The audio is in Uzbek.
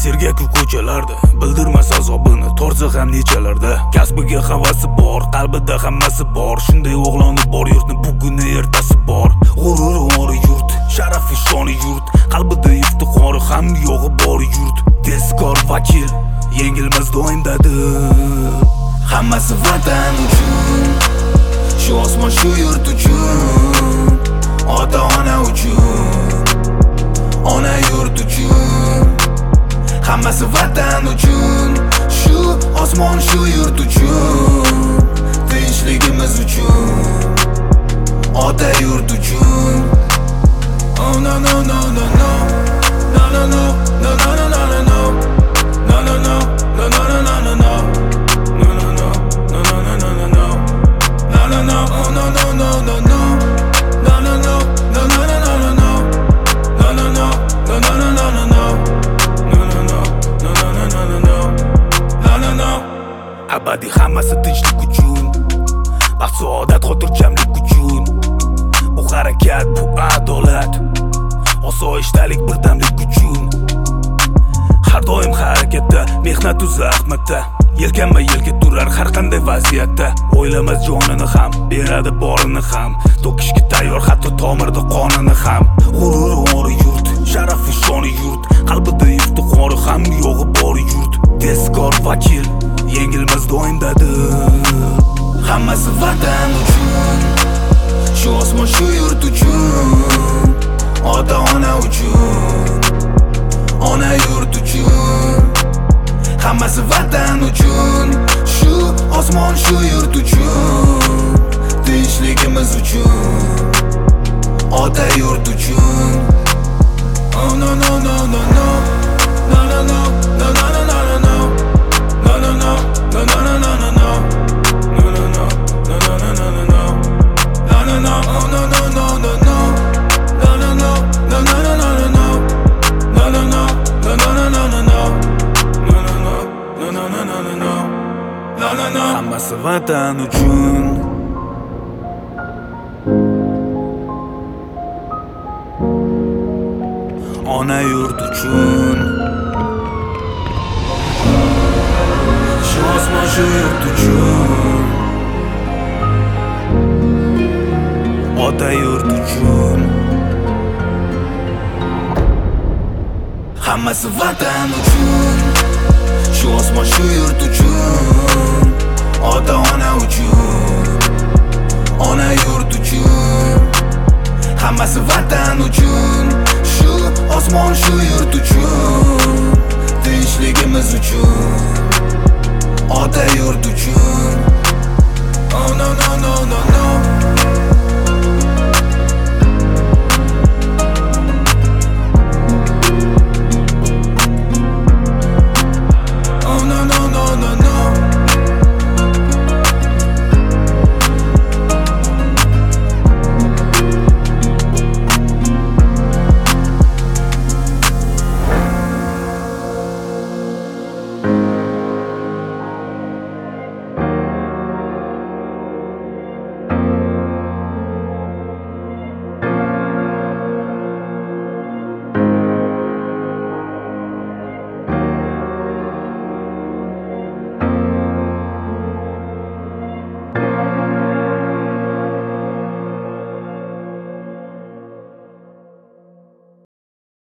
sergak ko'chalarda bildirmas azobini tortsa ham nechalarda. Kasbiga havasi bor, qalbida hammasi bor. Shunday o'g'loni bor yurtni buguni ertasi bor. G'ururi ori yurt, sharafi shoni yurt, qalbida iftixori ham yo'g'i bor yurt. Tezkor vakil, yengilmas doimdadir. Hammasi vatan uchun, shu osmon shu yurt uchun, ota ona uchun, ona yurt uchun. Hammasi vatan uchun, shu osmon shu yurt uchun, tinchligimiz uchun, ota yurt uchun. Oh no no no no no, no no no no no no no no, no no no no no no no no, no no no no no no no no, no no no oh no no no no no, no no no no no no no no, no no no no no no no no no. Abadiy hammasi tinchlik uchun, baxt saodat xotirjamlik uchun. Bu harakat, bu adolat, osoyishtalik birdamlik uchun. Har doim harakatda, mehnat zahmatda, yelkanma yelka turar har qanday vaziyatda. O'ylamas jonini ham, beradi borini ham, to'kishga tayyor hatto tomirda qonini ham. G'ururi ori yurt, sharafi shoni yurt, qalbida iftixori ham yo'g'i bor yurt. Tezkor vakil, yengilmas doimdadir. Hammasi vatan uchun, shu osmon shu yurt uchun, ota ona uchun, ona yurt uchun. Hammasi vatan uchun, shu osmon shu yurt uchun, tinchligimiz uchun, ota yurt uchun. Oh no no no no no, no no no no no no no no, no no no no no no no no, no no no no no no no no, no no no oh no no no no no, no no no no no no no no, no no no no no no no no no, no no no no no no, no no no. Hammasi vatan uchun, ona yurt uchun, shu osmon shu yurt uchun, ota yurt uchun. Hammasi vatan uchun, shu osmon shu yurt uchun.